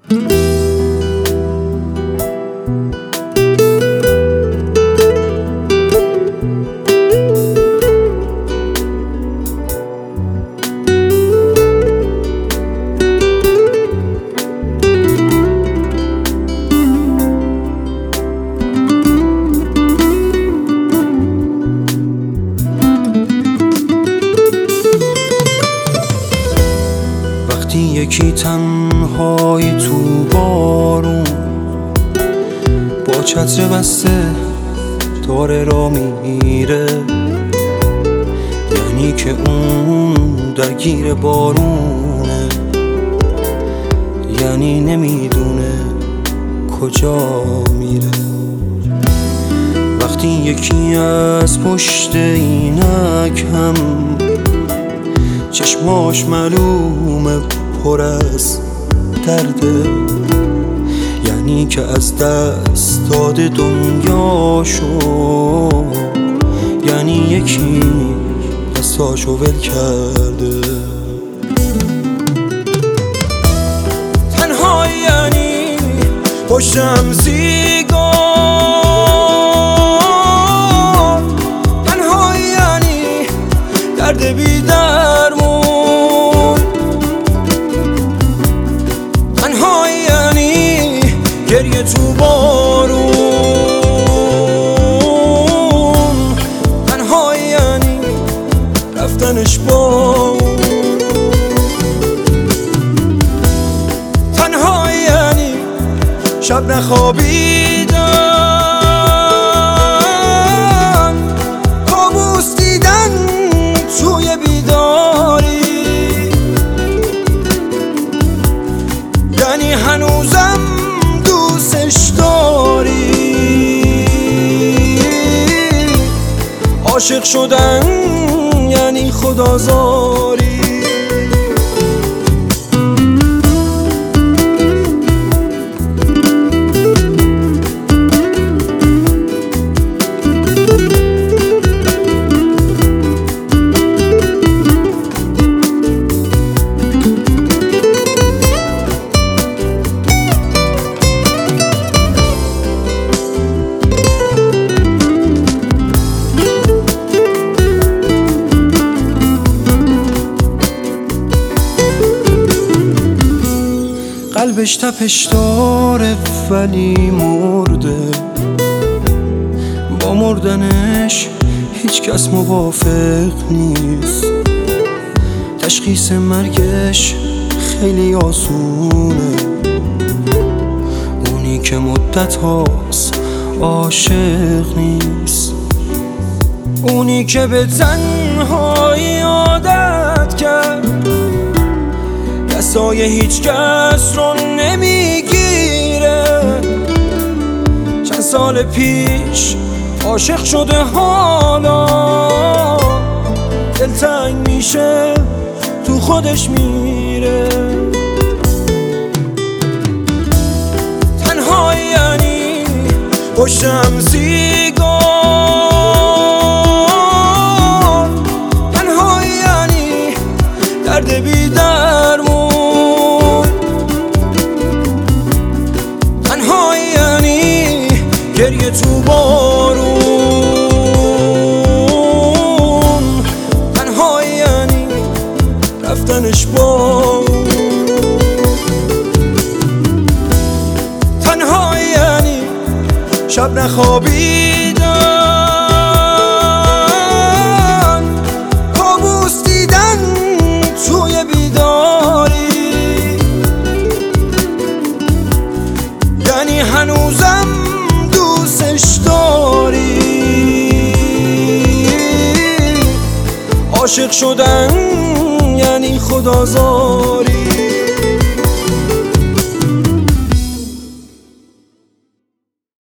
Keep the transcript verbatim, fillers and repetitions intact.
وقتی یکی تنهایی تو بارون با چتر بسته داره را میره، یعنی که اون درگیر بارونه، یعنی نمیدونه کجا میره. وقتی یکی از پشت اینک هم چشماش معلومه پر از درده، یعنی که از دست داده دنیاشو، یعنی یکی دستاشو ول کرده. تنها یعنی پشتم سیگار، تنها یعنی درد بی درمون، تنها یعنی گریه تو بارون، تنها یعنی رفتنش با اون، تنها یعنی شب نخوابیدن، کابوس دیدن توی بیداری، یعنی هنوزم دوستش داری. عاشق شدن یعنی خدازاری. قلبش تپش داره ولی مرده، با مردنش هیچ کس موافق نیست. تشخیص مرگش خیلی آسونه، اونی که مدت هاست عاشق نیست، اونی که به تنهایی عادت کرد، دستای هیچ کس رو نمیگیره. چند سال پیش عاشق شده، حالا دلتنگ میشه تو خودش میره. تنها یعنی پشتم سیگار، تنها یعنی درد بی درمون، تنها یعنی گریه تو بارون، تنها یعنی رفتنش با اون، تنها یعنی شب نخوابیدن، کابوس دیدن توی بیداری، یعنی هنوزم دوستش داری. عاشق شدن یعنی خدازاری.